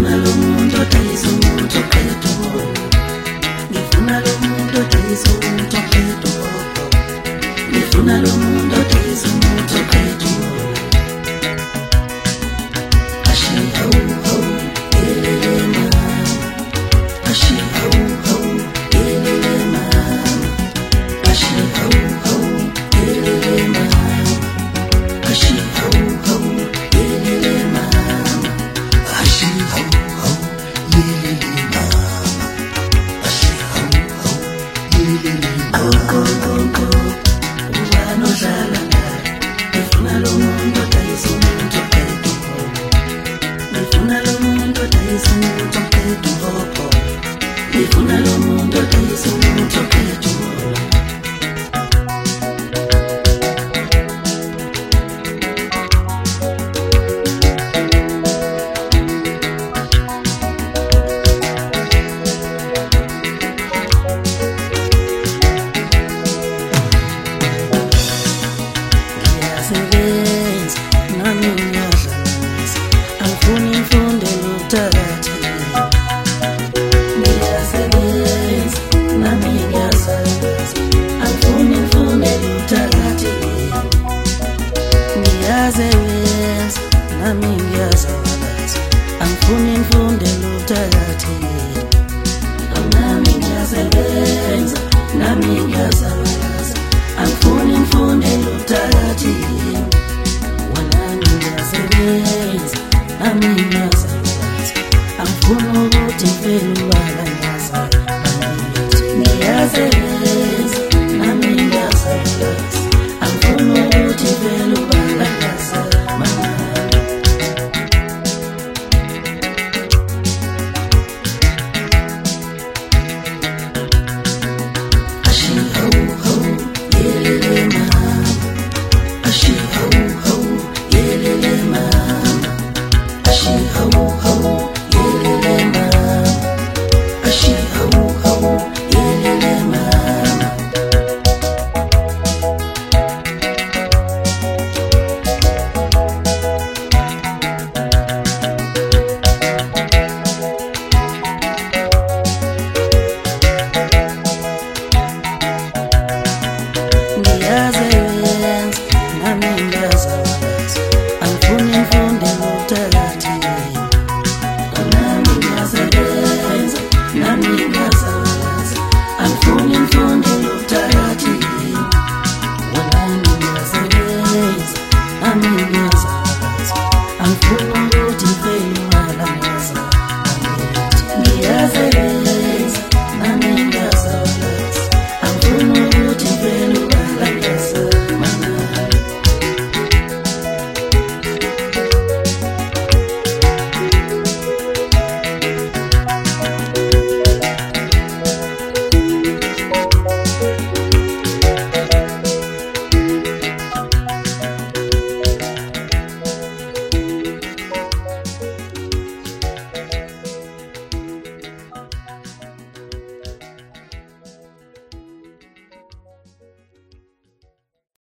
ngifuna lo muntu odayisa umuntu oqeda ngifuna lo muntu odayisa umuntu oqeda ngifuna lo muntu odayisa umuntu oqeda ashiya uho elele mama ashiya uho elele mama ashiya uho elele mama ashiya uho elele mama ashiya uho elele mama ashiya uho elele mama ubano dlala naye ngifuna lo muntu odayisa umuntu oqeda ngifuna lo muntu odayisa umuntu oqeda ngifuna lo muntu odayisa umuntu oqeda ngiyasebenza nami ngiyadlalisa angifuni ngifunde luthathe ngiyasebenza nami ngiyasebenza angifuni ngifunde luthathe ngiyasebenza nami ngiyasebenza angifuni ngifunde luthathe nami ngiyasebenza nami ngiyasebenza angifuni ngifunde luthathe wanami ngiyasebenza nami ngiyasebenza angifuni ukuthi ngifele ubala ngiyasebenza nami ngiyasebenza angifuni ukuthi ngifele ubala ashiya uho elele mama ashiya uho elele mama ashiya uho elele mama ashiya uho elele mama ngiyasebenza nami ngiyasebenza angifuni ngifunde luthathe nami ngiyasebenza nami ngiyasebenza angifuni ngifunde luthathe wanami ngiyasebenza nami ngiyasebenza angifuni